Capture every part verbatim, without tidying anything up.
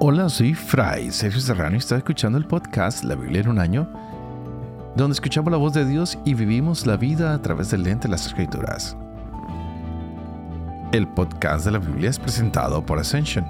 Hola, soy Fray Sergio Serrano y está escuchando el podcast La Biblia en un año, donde escuchamos la voz de Dios y vivimos la vida a través del lente de las Escrituras. El podcast de la Biblia es presentado por Ascension.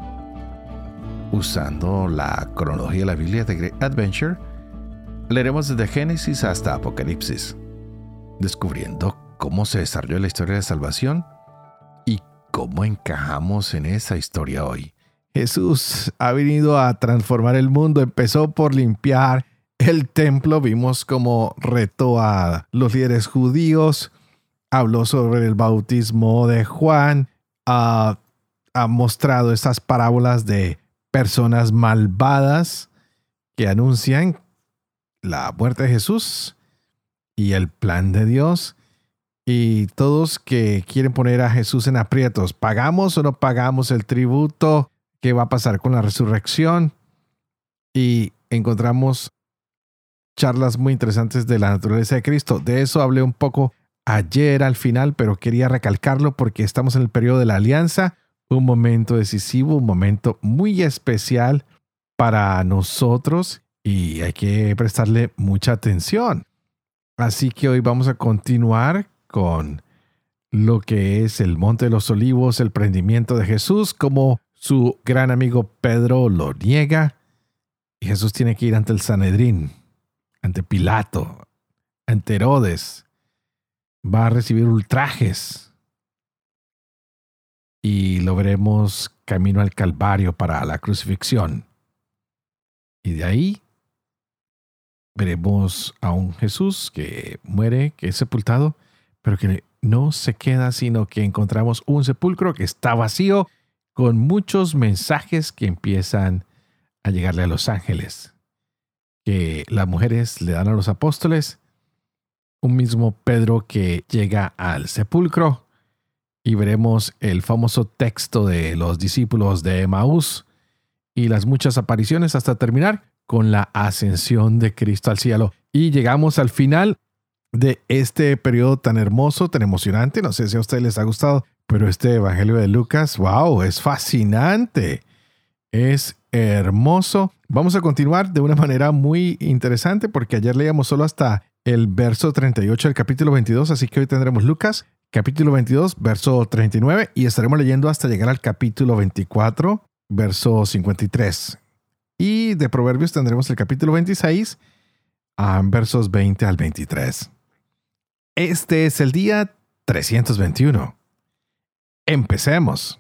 Usando la cronología de la Biblia de Great Adventure, leeremos desde Génesis hasta Apocalipsis, descubriendo cómo se desarrolló la historia de salvación y cómo encajamos en esa historia hoy. Jesús ha venido a transformar el mundo. Empezó por limpiar el templo. Vimos cómo retó a los líderes judíos. Habló sobre el bautismo de Juan. Uh, ha mostrado estas parábolas de personas malvadas que anuncian la muerte de Jesús y el plan de Dios. Y todos que quieren poner a Jesús en aprietos. ¿Pagamos o no pagamos el tributo? ¿Qué va a pasar con la resurrección? Y encontramos charlas muy interesantes de la naturaleza de Cristo. De eso hablé un poco ayer al final, pero quería recalcarlo porque estamos en el periodo de la alianza, un momento decisivo, un momento muy especial para nosotros y hay que prestarle mucha atención. Así que hoy vamos a continuar con lo que es el Monte de los Olivos, el prendimiento de Jesús, como su gran amigo Pedro lo niega y Jesús tiene que ir ante el Sanedrín, ante Pilato, ante Herodes. Va a recibir ultrajes y lo veremos camino al Calvario para la crucifixión. Y de ahí veremos a un Jesús que muere, que es sepultado, pero que no se queda, sino que encontramos un sepulcro que está vacío, con muchos mensajes que empiezan a llegarle a los ángeles, que las mujeres le dan a los apóstoles, un mismo Pedro que llega al sepulcro, y veremos el famoso texto de los discípulos de Emaús y las muchas apariciones hasta terminar con la ascensión de Cristo al cielo. Y llegamos al final de este periodo tan hermoso, tan emocionante. No sé si a ustedes les ha gustado, pero este Evangelio de Lucas, wow, es fascinante. Es hermoso. Vamos a continuar de una manera muy interesante porque ayer leíamos solo hasta el verso treinta y ocho del capítulo veintidós, así que hoy tendremos Lucas, capítulo veintidós, verso treinta y nueve, y estaremos leyendo hasta llegar al capítulo veinticuatro, verso cincuenta y tres. Y de Proverbios tendremos el capítulo veintiséis, a versos veinte al veintitrés. Este es el día trescientos veintiuno. Empecemos.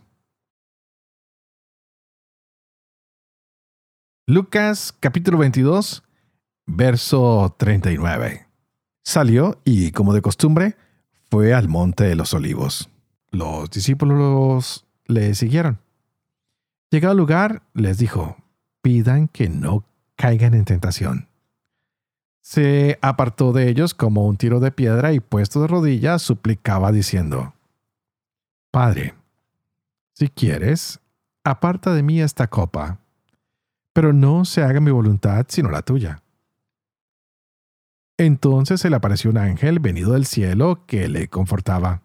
Lucas capítulo veintidós, verso treinta y nueve. Salió y, como de costumbre, fue al monte de los olivos. Los discípulos le siguieron. Llegado al lugar, les dijo: pidan que no caigan en tentación. Se apartó de ellos como un tiro de piedra y, puesto de rodillas, suplicaba diciendo: Padre, si quieres, aparta de mí esta copa, pero no se haga mi voluntad sino la tuya. Entonces se le apareció un ángel venido del cielo que le confortaba.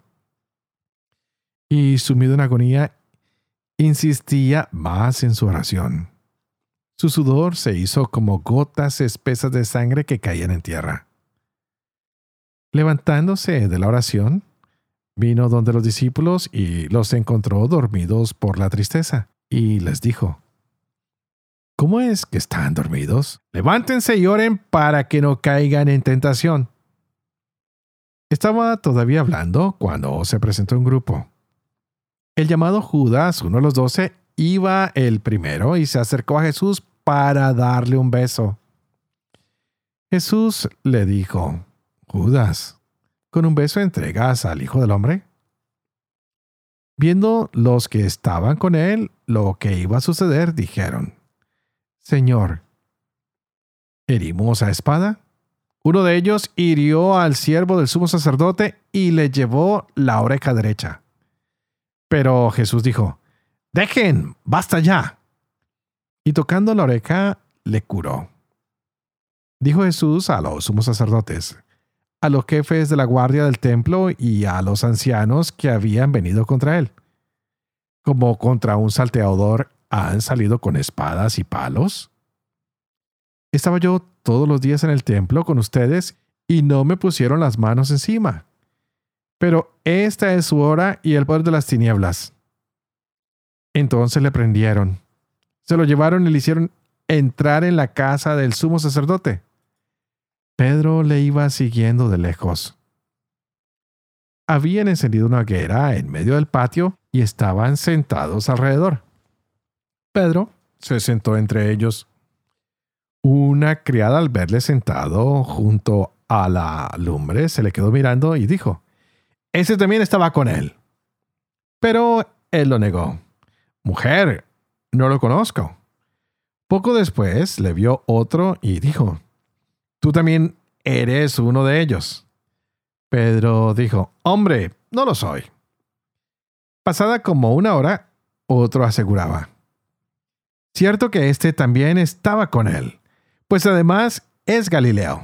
Y sumido en agonía, insistía más en su oración. Su sudor se hizo como gotas espesas de sangre que caían en tierra. Levantándose de la oración, vino donde los discípulos y los encontró dormidos por la tristeza, y les dijo: ¿Cómo es que están dormidos? Levántense y oren para que no caigan en tentación. Estaba todavía hablando cuando se presentó un grupo. El llamado Judas, uno de los doce, iba el primero y se acercó a Jesús para darle un beso. Jesús le dijo: Judas, ¿con un beso entregas al Hijo del Hombre? Viendo los que estaban con él lo que iba a suceder, dijeron: Señor, ¿herimos a espada? Uno de ellos hirió al siervo del sumo sacerdote y le llevó la oreja derecha. Pero Jesús dijo: Dejen, basta ya. Y tocando la oreja, le curó. Dijo Jesús a los sumos sacerdotes, a los jefes de la guardia del templo y a los ancianos que habían venido contra él: como contra un salteador han salido con espadas y palos? Estaba yo todos los días en el templo con ustedes y no me pusieron las manos encima. Pero esta es su hora y el poder de las tinieblas. Entonces le prendieron. Se lo llevaron y le hicieron entrar en la casa del sumo sacerdote. Pedro le iba siguiendo de lejos. Habían encendido una hoguera en medio del patio y estaban sentados alrededor. Pedro se sentó entre ellos. Una criada, al verle sentado junto a la lumbre, se le quedó mirando y dijo: «Ese también estaba con él». Pero él lo negó. «Mujer, no lo conozco». Poco después le vio otro y dijo: «Tú también eres uno de ellos». Pedro dijo: «Hombre, no lo soy». Pasada como una hora, otro aseguraba: «Cierto que éste también estaba con él, pues además es Galileo».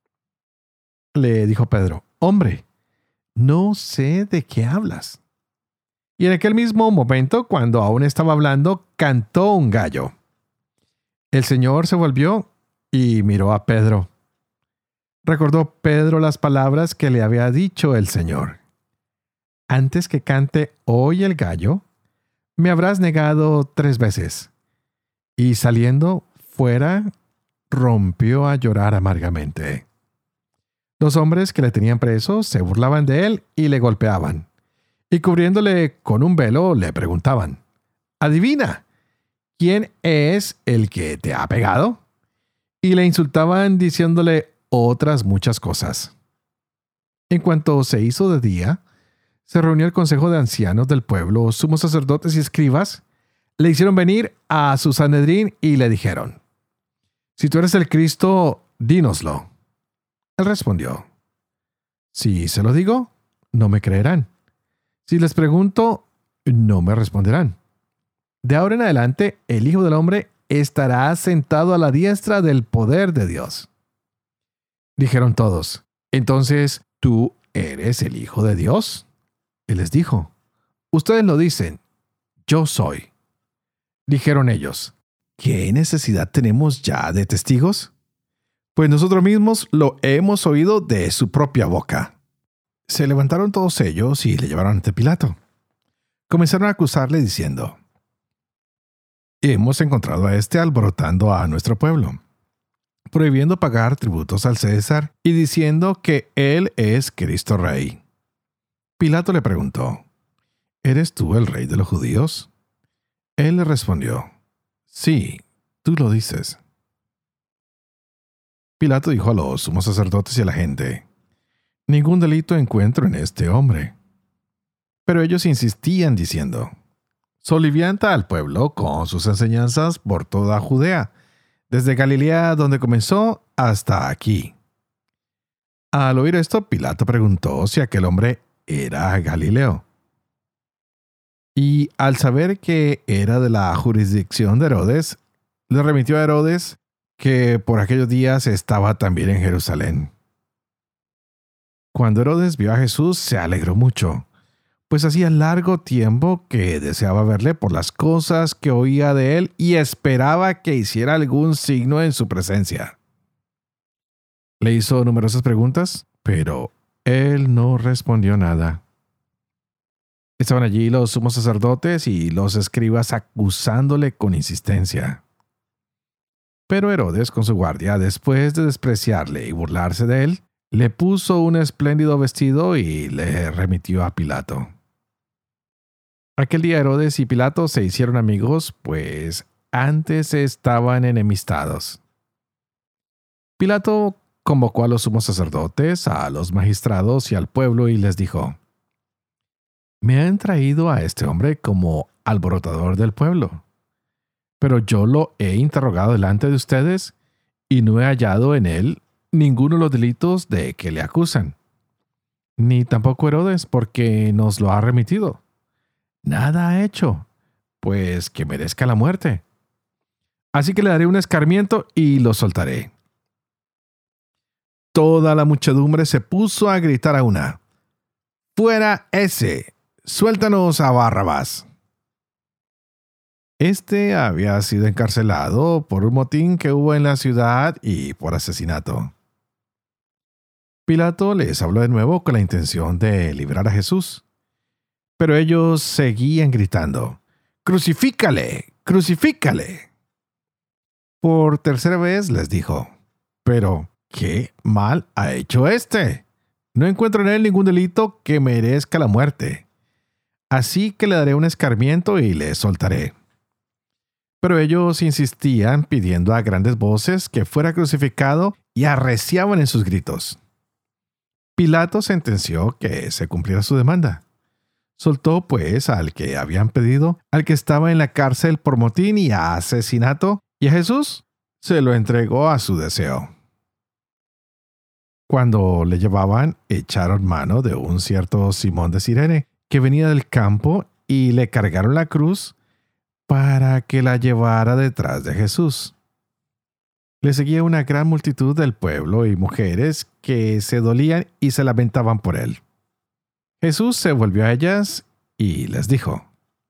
Le dijo Pedro: «Hombre, no sé de qué hablas». Y en aquel mismo momento, cuando aún estaba hablando, cantó un gallo. El Señor se volvió y miró a Pedro. Recordó Pedro las palabras que le había dicho el Señor: «Antes que cante hoy el gallo, me habrás negado tres veces». Y saliendo fuera, rompió a llorar amargamente. Los hombres que le tenían preso se burlaban de él y le golpeaban. Y cubriéndole con un velo, le preguntaban: «Adivina, ¿quién es el que te ha pegado?». Y le insultaban diciéndole otras muchas cosas. En cuanto se hizo de día, se reunió el consejo de ancianos del pueblo, sumos sacerdotes y escribas. Le hicieron venir a su Sanedrín y le dijeron: «Si tú eres el Cristo, dínoslo». Él respondió: «Si se lo digo, no me creerán. Si les pregunto, no me responderán. De ahora en adelante, el Hijo del Hombre estará sentado a la diestra del poder de Dios». Dijeron todos: «Entonces, ¿tú eres el Hijo de Dios?». Él les dijo: «Ustedes lo dicen, yo soy». Dijeron ellos: «¿Qué necesidad tenemos ya de testigos? Pues nosotros mismos lo hemos oído de su propia boca». Se levantaron todos ellos y le llevaron ante Pilato. Comenzaron a acusarle diciendo: «Hemos encontrado a este alborotando a nuestro pueblo, prohibiendo pagar tributos al César y diciendo que él es Cristo Rey». Pilato le preguntó: «¿Eres tú el rey de los judíos?». Él le respondió: «Sí, tú lo dices». Pilato dijo a los sumos sacerdotes y a la gente: «Ningún delito encuentro en este hombre». Pero ellos insistían diciendo: «Solivianta al pueblo con sus enseñanzas por toda Judea, desde Galilea donde comenzó hasta aquí». Al oír esto, Pilato preguntó si aquel hombre era Galileo. Y al saber que era de la jurisdicción de Herodes, le remitió a Herodes, que por aquellos días estaba también en Jerusalén. Cuando Herodes vio a Jesús, se alegró mucho, pues hacía largo tiempo que deseaba verle por las cosas que oía de él y esperaba que hiciera algún signo en su presencia. Le hizo numerosas preguntas, pero él no respondió nada. Estaban allí los sumos sacerdotes y los escribas acusándole con insistencia. Pero Herodes, con su guardia, después de despreciarle y burlarse de él, le puso un espléndido vestido y le remitió a Pilato. Aquel día Herodes y Pilato se hicieron amigos, pues antes estaban enemistados. Pilato convocó a los sumos sacerdotes, a los magistrados y al pueblo y les dijo: «Me han traído a este hombre como alborotador del pueblo, pero yo lo he interrogado delante de ustedes y no he hallado en él ninguno de los delitos de que le acusan, ni tampoco Herodes, porque nos lo ha remitido. Nada ha hecho, pues que merezca la muerte. Así que le daré un escarmiento y lo soltaré». Toda la muchedumbre se puso a gritar a una: «¡Fuera ese! ¡Suéltanos a Barrabás!». Este había sido encarcelado por un motín que hubo en la ciudad y por asesinato. Pilato les habló de nuevo con la intención de librar a Jesús. Pero ellos seguían gritando: ¡Crucifícale! ¡Crucifícale! Por tercera vez les dijo: «Pero, ¿qué mal ha hecho este? No encuentro en él ningún delito que merezca la muerte. Así que le daré un escarmiento y le soltaré». Pero ellos insistían pidiendo a grandes voces que fuera crucificado y arreciaban en sus gritos. Pilato sentenció que se cumpliera su demanda. Soltó pues al que habían pedido, al que estaba en la cárcel por motín y asesinato, y a Jesús se lo entregó a su deseo. Cuando le llevaban, echaron mano de un cierto Simón de Cirene, que venía del campo, y le cargaron la cruz para que la llevara detrás de Jesús. Le seguía una gran multitud del pueblo y mujeres que se dolían y se lamentaban por él. Jesús se volvió a ellas y les dijo: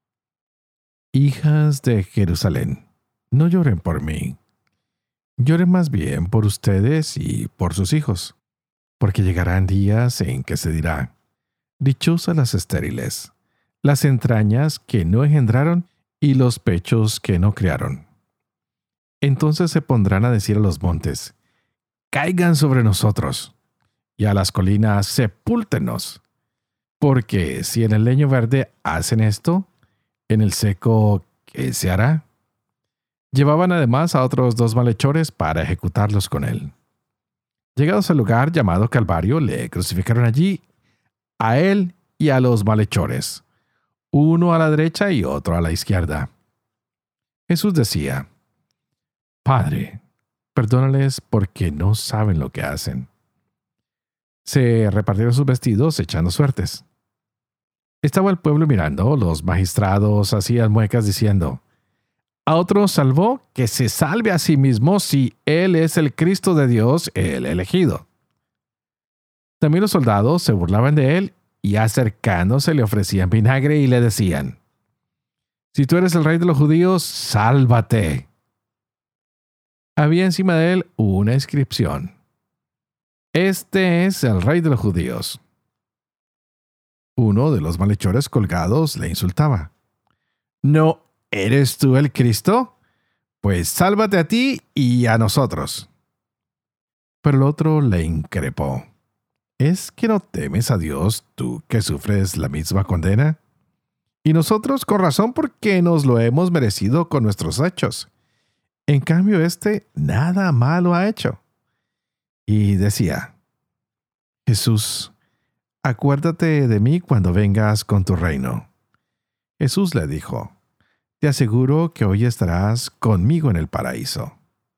«Hijas de Jerusalén, no lloren por mí. Lloren más bien por ustedes y por sus hijos, porque llegarán días en que se dirá: dichosas las estériles, las entrañas que no engendraron y los pechos que no criaron. Entonces se pondrán a decir a los montes: caigan sobre nosotros, y a las colinas: sepúltenos. Porque si en el leño verde hacen esto, en el seco, ¿qué se hará?». Llevaban además a otros dos malhechores para ejecutarlos con él. Llegados al lugar llamado Calvario, le crucificaron allí, a él y a los malhechores, uno a la derecha y otro a la izquierda. Jesús decía: «Padre, perdónales porque no saben lo que hacen». Se repartieron sus vestidos echando suertes. Estaba el pueblo mirando, los magistrados hacían muecas diciendo: «A otro salvó, que se salve a sí mismo si él es el Cristo de Dios, el elegido». También los soldados se burlaban de él y acercándose le ofrecían vinagre y le decían: «Si tú eres el rey de los judíos, sálvate». Había encima de él una inscripción: «Este es el rey de los judíos». Uno de los malhechores colgados le insultaba: «¿No eres tú el Cristo? Pues sálvate a ti y a nosotros». Pero el otro le increpó: ¿Es que no temes a Dios, tú que sufres la misma condena? Y nosotros con razón, porque nos lo hemos merecido con nuestros hechos. En cambio, éste nada malo ha hecho. Y decía: «Jesús, acuérdate de mí cuando vengas con tu reino». Jesús le dijo: «Te aseguro que hoy estarás conmigo en el paraíso».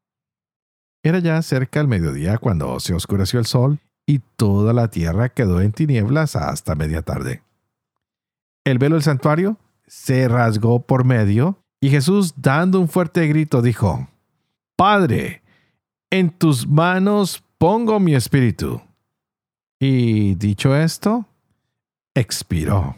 Era ya cerca el mediodía cuando se oscureció el sol y toda la tierra quedó en tinieblas hasta media tarde. El velo del santuario se rasgó por medio y Jesús, dando un fuerte grito, dijo: «Padre, en tus manos pongo mi espíritu». Y dicho esto, expiró.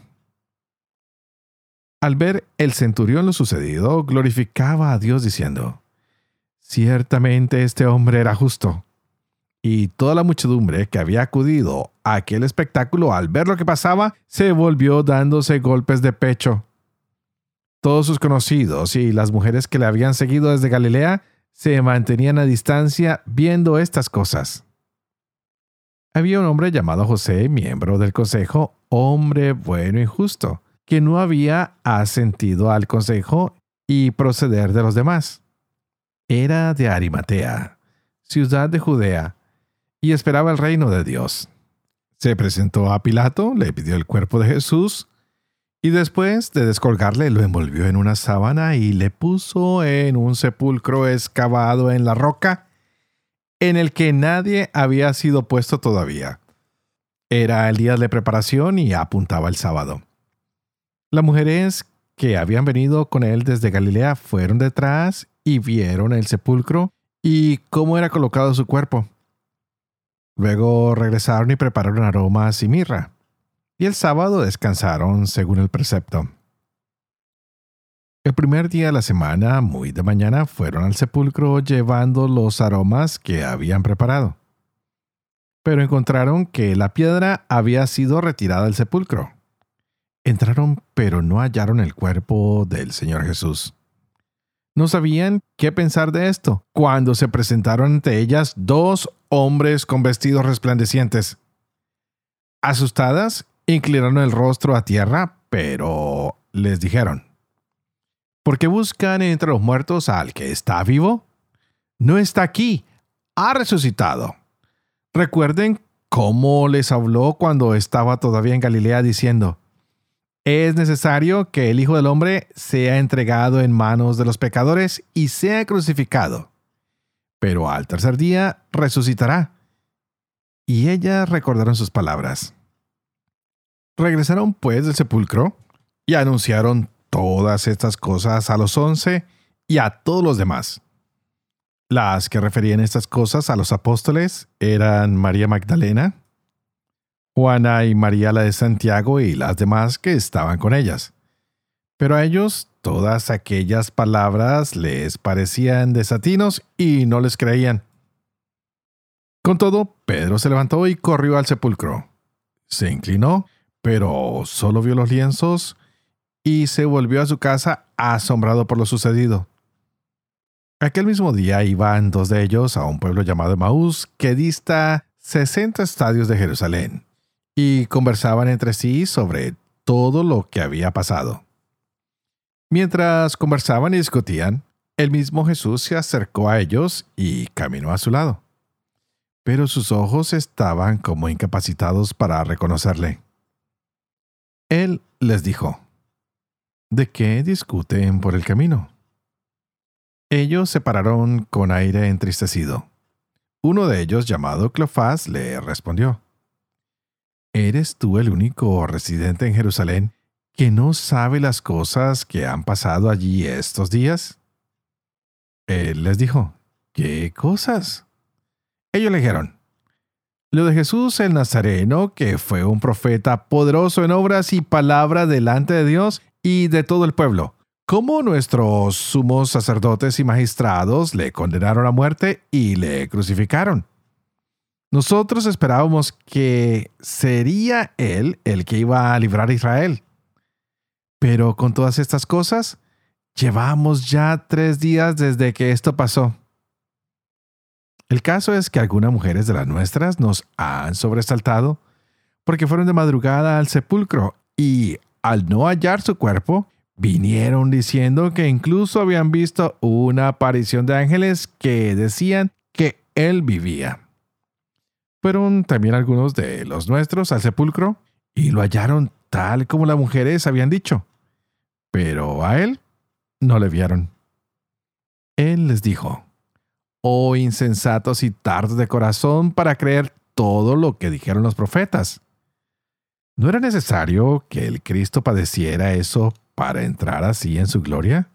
Al ver el centurión lo sucedido, glorificaba a Dios diciendo: «Ciertamente este hombre era justo». Y toda la muchedumbre que había acudido a aquel espectáculo, al ver lo que pasaba, se volvió dándose golpes de pecho. Todos sus conocidos y las mujeres que le habían seguido desde Galilea se mantenían a distancia viendo estas cosas. Había un hombre llamado José, miembro del consejo, hombre bueno y justo, que no había asentido al consejo y proceder de los demás. Era de Arimatea, ciudad de Judea, y esperaba el reino de Dios. Se presentó a Pilato, le pidió el cuerpo de Jesús, y después de descolgarle lo envolvió en una sábana y le puso en un sepulcro excavado en la roca, en el que nadie había sido puesto todavía. Era el día de preparación y apuntaba el sábado. Las mujeres que habían venido con él desde Galilea fueron detrás y vieron el sepulcro y cómo era colocado su cuerpo. Luego regresaron y prepararon aromas y mirra, y el sábado descansaron según el precepto. El primer día de la semana, muy de mañana, fueron al sepulcro llevando los aromas que habían preparado. Pero encontraron que la piedra había sido retirada del sepulcro. Entraron, pero no hallaron el cuerpo del Señor Jesús. No sabían qué pensar de esto, cuando se presentaron ante ellas dos hombres con vestidos resplandecientes. Asustadas, inclinaron el rostro a tierra, pero les dijeron: ¿por qué buscan entre los muertos al que está vivo? No está aquí, ha resucitado. Recuerden cómo les habló cuando estaba todavía en Galilea diciendo: es necesario que el Hijo del Hombre sea entregado en manos de los pecadores y sea crucificado. Pero al tercer día resucitará. Y ellas recordaron sus palabras. Regresaron pues del sepulcro y anunciaron todas estas cosas a los once y a todos los demás. Las que referían estas cosas a los apóstoles eran María Magdalena, Juana y María la de Santiago y las demás que estaban con ellas. Pero a ellos todas aquellas palabras les parecían desatinos y no les creían. Con todo, Pedro se levantó y corrió al sepulcro. Se inclinó, pero solo vio los lienzos y se volvió a su casa asombrado por lo sucedido. Aquel mismo día iban dos de ellos a un pueblo llamado Emaús, que dista sesenta estadios de Jerusalén, y conversaban entre sí sobre todo lo que había pasado. Mientras conversaban y discutían, el mismo Jesús se acercó a ellos y caminó a su lado. Pero sus ojos estaban como incapacitados para reconocerle. Él les dijo: ¿de qué discuten por el camino? Ellos se pararon con aire entristecido. Uno de ellos, llamado Cleofás, le respondió: ¿eres tú el único residente en Jerusalén que no sabe las cosas que han pasado allí estos días? Él les dijo: ¿qué cosas? Ellos le dijeron: lo de Jesús el Nazareno, que fue un profeta poderoso en obras y palabra delante de Dios y de todo el pueblo. Cómo nuestros sumos sacerdotes y magistrados le condenaron a muerte y le crucificaron. Nosotros esperábamos que sería él el que iba a librar a Israel. Pero con todas estas cosas, llevamos ya tres días desde que esto pasó. El caso es que algunas mujeres de las nuestras nos han sobresaltado porque fueron de madrugada al sepulcro y, al no hallar su cuerpo, vinieron diciendo que incluso habían visto una aparición de ángeles que decían que él vivía. Fueron también algunos de los nuestros al sepulcro y lo hallaron tal como las mujeres habían dicho, pero a él no le vieron. Él les dijo: oh insensatos y tardos de corazón para creer todo lo que dijeron los profetas. ¿No era necesario que el Cristo padeciera eso para entrar así en su gloria?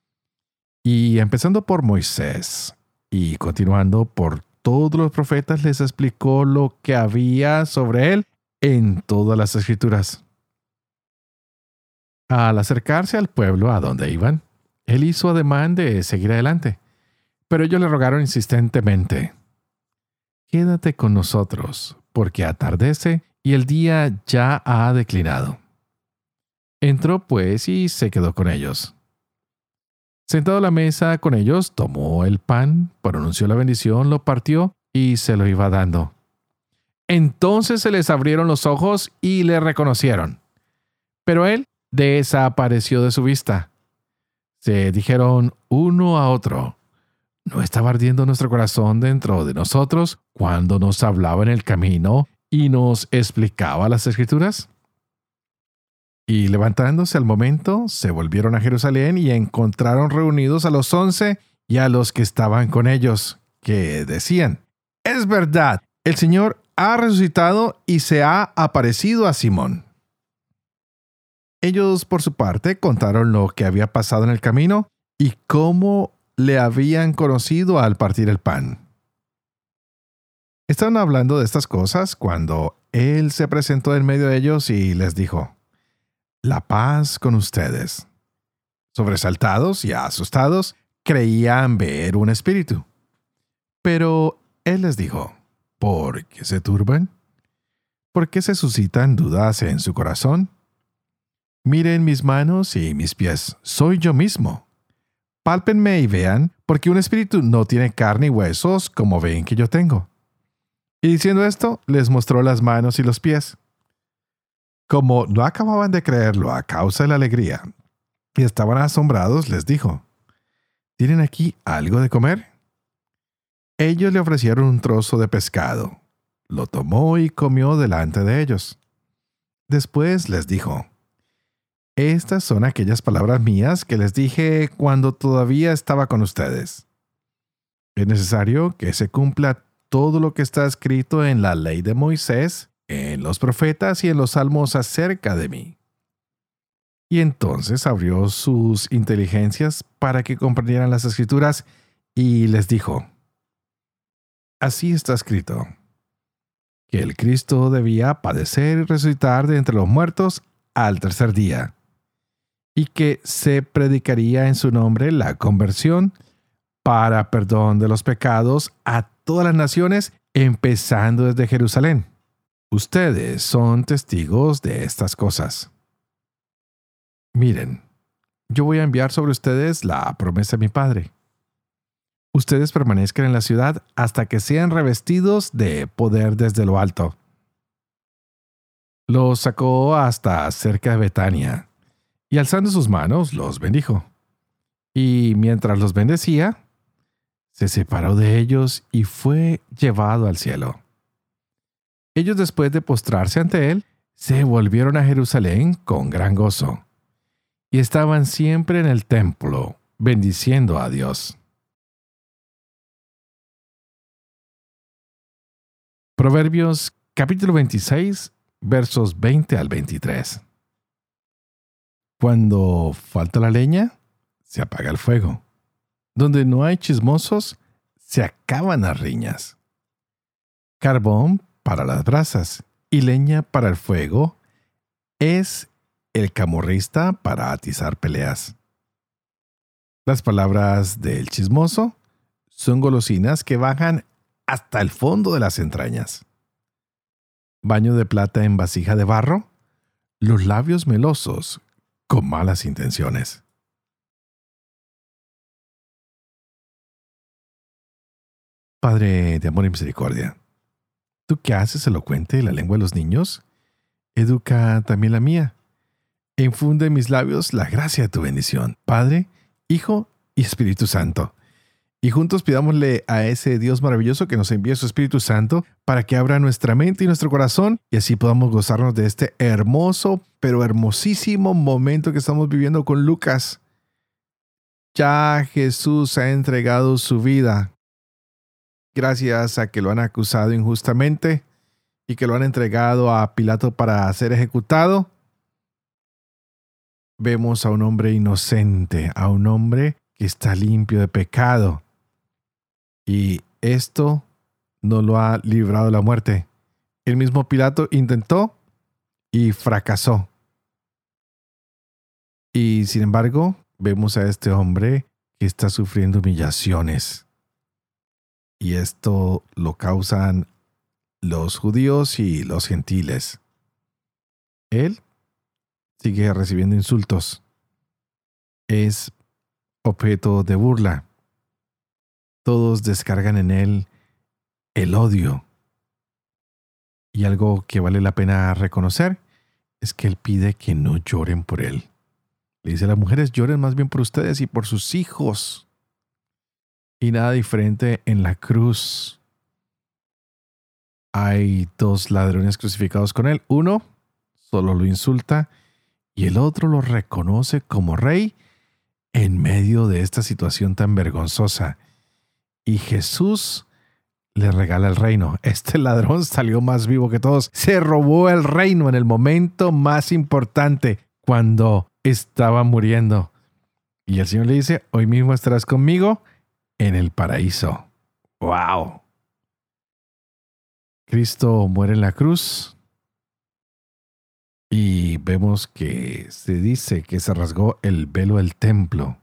Y empezando por Moisés y continuando por todos los profetas, les explicó lo que había sobre él en todas las escrituras. Al acercarse al pueblo a donde iban, él hizo ademán de seguir adelante, pero ellos le rogaron insistentemente: quédate con nosotros, porque atardece y el día ya ha declinado. Entró pues y se quedó con ellos. Sentado a la mesa con ellos, tomó el pan, pronunció la bendición, lo partió y se lo iba dando. Entonces se les abrieron los ojos y le reconocieron. Pero él desapareció de su vista. Se dijeron uno a otro: ¿no estaba ardiendo nuestro corazón dentro de nosotros cuando nos hablaba en el camino y nos explicaba las Escrituras? Y levantándose al momento, se volvieron a Jerusalén y encontraron reunidos a los once y a los que estaban con ellos, que decían: es verdad, el Señor ha resucitado y se ha aparecido a Simón. Ellos, por su parte, contaron lo que había pasado en el camino y cómo le habían conocido al partir el pan. Estaban hablando de estas cosas cuando él se presentó en medio de ellos y les dijo: la paz con ustedes. Sobresaltados y asustados, creían ver un espíritu. Pero él les dijo, ¿por qué se turban? ¿Por qué se suscitan dudas en su corazón? Miren mis manos y mis pies, soy yo mismo. Pálpenme y vean, porque un espíritu no tiene carne y huesos como ven que yo tengo. Y diciendo esto, les mostró las manos y los pies. Como no acababan de creerlo a causa de la alegría, y estaban asombrados, les dijo, ¿tienen aquí algo de comer? Ellos le ofrecieron un trozo de pescado. Lo tomó y comió delante de ellos. Después les dijo, estas son aquellas palabras mías que les dije cuando todavía estaba con ustedes. Es necesario que se cumpla todo lo que está escrito en la ley de Moisés, en los profetas y en los salmos acerca de mí. Y entonces abrió sus inteligencias para que comprendieran las escrituras y les dijo, así está escrito, que el Cristo debía padecer y resucitar de entre los muertos al tercer día, y que se predicaría en su nombre la conversión para perdón de los pecados a todas las naciones, empezando desde Jerusalén. Ustedes son testigos de estas cosas. Miren, yo voy a enviar sobre ustedes la promesa de mi Padre. Ustedes permanezcan en la ciudad hasta que sean revestidos de poder desde lo alto. Los sacó hasta cerca de Betania, y alzando sus manos los bendijo. Y mientras los bendecía, se separó de ellos y fue llevado al cielo. Ellos, después de postrarse ante él, se volvieron a Jerusalén con gran gozo, y estaban siempre en el templo, bendiciendo a Dios. Proverbios capítulo veintiséis, versos veinte al veintitrés. Cuando falta la leña, se apaga el fuego. Donde no hay chismosos, se acaban las riñas. Carbón para las brasas y leña para el fuego es el camorrista para atizar peleas. Las palabras del chismoso son golosinas que bajan hasta el fondo de las entrañas. Baño de plata en vasija de barro, los labios melosos con malas intenciones. Padre de amor y misericordia, tú que haces elocuente la lengua de los niños, educa también la mía, e infunde en mis labios la gracia de tu bendición, Padre, Hijo y Espíritu Santo. Y juntos pidámosle a ese Dios maravilloso que nos envíe su Espíritu Santo para que abra nuestra mente y nuestro corazón y así podamos gozarnos de este hermoso, pero hermosísimo momento que estamos viviendo con Lucas. Ya Jesús ha entregado su vida. Gracias a que lo han acusado injustamente y que lo han entregado a Pilato para ser ejecutado, vemos a un hombre inocente, a un hombre que está limpio de pecado. Y esto no lo ha librado de la muerte. El mismo Pilato intentó y fracasó. Y sin embargo, vemos a este hombre que está sufriendo humillaciones. Y esto lo causan los judíos y los gentiles. Él sigue recibiendo insultos. Es objeto de burla. Todos descargan en él el odio. Y algo que vale la pena reconocer es que él pide que no lloren por él. Le dice a las mujeres, lloren más bien por ustedes y por sus hijos. Y nada diferente en la cruz. Hay dos ladrones crucificados con él. Uno solo lo insulta y el otro lo reconoce como rey en medio de esta situación tan vergonzosa. Y Jesús le regala el reino. Este ladrón salió más vivo que todos. Se robó el reino en el momento más importante, cuando estaba muriendo. Y el Señor le dice, hoy mismo estarás conmigo en el paraíso. ¡Wow! Cristo muere en la cruz Y vemos que se dice que se rasgó el velo del templo.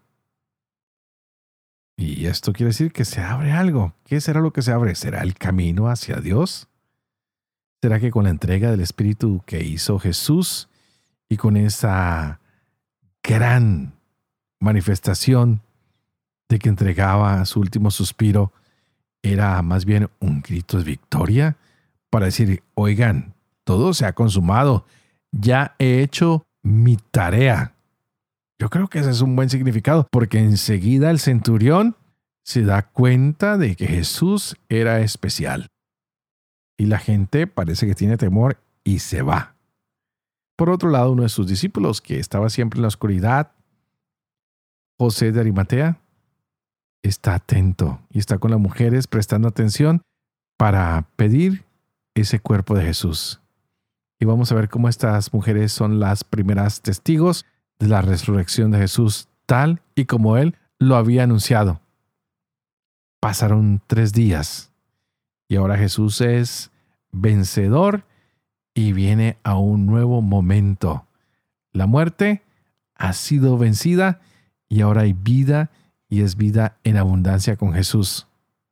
Y esto quiere decir que se abre algo. ¿Qué será lo que se abre? ¿Será el camino hacia Dios? ¿Será que con la entrega del Espíritu que hizo Jesús y con esa gran manifestación de que entregaba su último suspiro, era más bien un grito de victoria para decir, oigan, todo se ha consumado, ya he hecho mi tarea? Yo creo que ese es un buen significado, porque enseguida el centurión se da cuenta de que Jesús era especial. Y la gente parece que tiene temor y se va. Por otro lado, uno de sus discípulos, que estaba siempre en la oscuridad, José de Arimatea, está atento y está con las mujeres prestando atención para pedir ese cuerpo de Jesús. Y vamos a ver cómo estas mujeres son las primeras testigos de la resurrección de Jesús, tal y como Él lo había anunciado. Pasaron tres días y ahora Jesús es vencedor y viene a un nuevo momento. La muerte ha sido vencida y ahora hay vida, y es vida en abundancia con Jesús.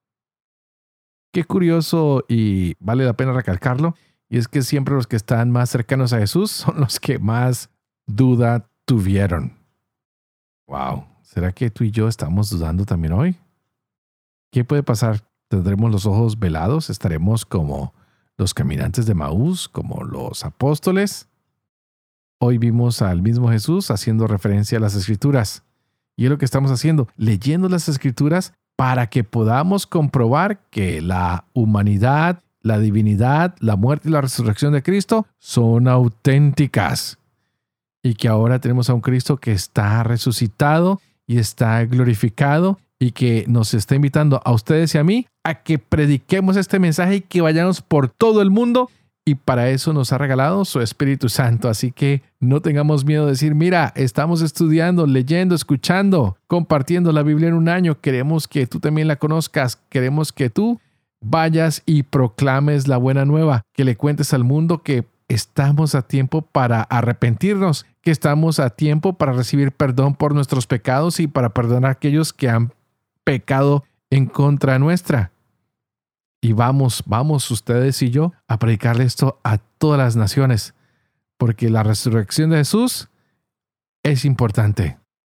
Qué curioso, y vale la pena recalcarlo, y es que siempre los que están más cercanos a Jesús son los que más duda tuvieron. Wow, ¿será que tú y yo estamos dudando también hoy? ¿Qué puede pasar? ¿Tendremos los ojos velados? ¿Estaremos como los caminantes de Maús, como los apóstoles? Hoy vimos al mismo Jesús haciendo referencia a las Escrituras. Y es lo que estamos haciendo, leyendo las Escrituras para que podamos comprobar que la humanidad, la divinidad, la muerte y la resurrección de Cristo son auténticas. Y que ahora tenemos a un Cristo que está resucitado y está glorificado y que nos está invitando a ustedes y a mí a que prediquemos este mensaje y que vayamos por todo el mundo. Y para eso nos ha regalado su Espíritu Santo. Así que no tengamos miedo de decir, mira, estamos estudiando, leyendo, escuchando, compartiendo la Biblia en un año. Queremos que tú también la conozcas. Queremos que tú vayas y proclames la buena nueva. Que le cuentes al mundo que estamos a tiempo para arrepentirnos. Que estamos a tiempo para recibir perdón por nuestros pecados y para perdonar a aquellos que han pecado en contra nuestra. Y vamos, vamos ustedes y yo a predicarle esto a todas las naciones, porque la resurrección de Jesús es importante.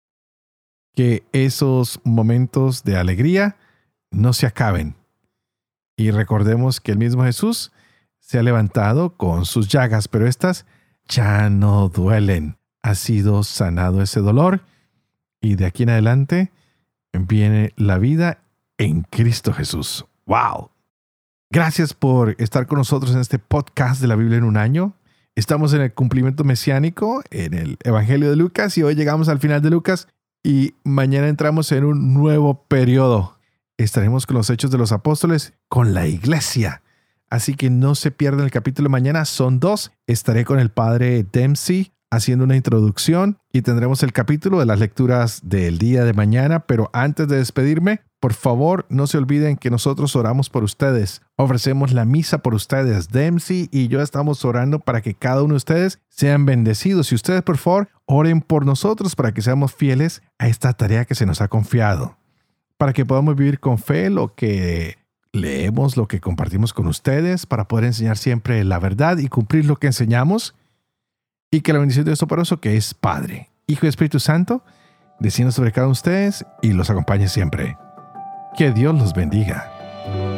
Que esos momentos de alegría no se acaben. Y recordemos que el mismo Jesús se ha levantado con sus llagas, pero estas ya no duelen. Ha sido sanado ese dolor y de aquí en adelante viene la vida en Cristo Jesús. ¡Wow! Gracias por estar con nosotros en este podcast de la Biblia en un año. Estamos en el cumplimiento mesiánico, en el Evangelio de Lucas, y hoy llegamos al final de Lucas y mañana entramos en un nuevo periodo. Estaremos con los Hechos de los Apóstoles, con la iglesia. Así que no se pierdan el capítulo de mañana, son dos. Estaré con el padre Dempsey haciendo una introducción y tendremos el capítulo de las lecturas del día de mañana. Pero antes de despedirme, por favor, no se olviden que nosotros oramos por ustedes. Ofrecemos la misa por ustedes. Dempsey y yo estamos orando para que cada uno de ustedes sean bendecidos. Y ustedes, por favor, oren por nosotros para que seamos fieles a esta tarea que se nos ha confiado. Para que podamos vivir con fe lo que leemos, lo que compartimos con ustedes, para poder enseñar siempre la verdad y cumplir lo que enseñamos. Y que la bendición de Dios Todopoderoso, que es Padre, Hijo y Espíritu Santo, descienda sobre cada uno de ustedes y los acompañe siempre. Que Dios los bendiga.